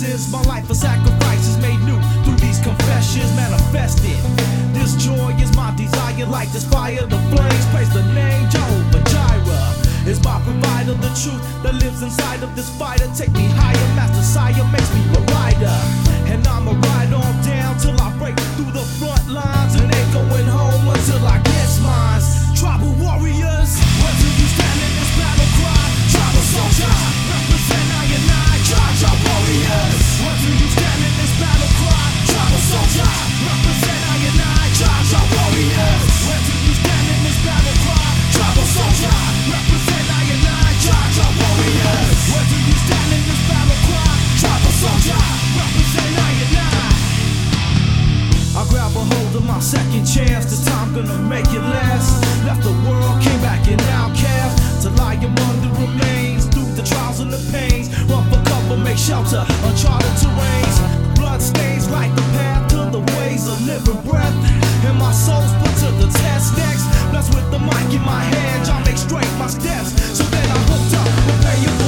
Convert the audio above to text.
this. My life a sacrifice is made new through these confessions manifested. This joy is my desire, like this fire, the flames. Praise the name Jehovah Jireh. Is my provider, the truth that lives inside of this fighter. Take me higher, Master Sire makes me a rider. And I'ma ride on down till I break through the front lines. And ain't going home until I get mine. Tribal warriors, where do you stand in this battle cry? Tribal soldier, represent I and I. Tribal warriors, where do you stand in this battle cry? Tribal soldier, represent I and I. Tribal warriors, where do you stand in this battle cry? Tribal soldier, represent I and I. Tribal warriors, where do you stand in this battle cry? Tribal soldier, represent I and I. I grab a hold of my second chance. This time gonna make it last. Left the world, came back an outcast, to lie among the remains through the trials and the pains. Run for cover, make shelter, uncharted terrains. Blood stains like the path to the ways of living breath. And my soul's put to the test next. Blessed with the mic in my hand, I make straight my steps. So then I hooked up, prepare your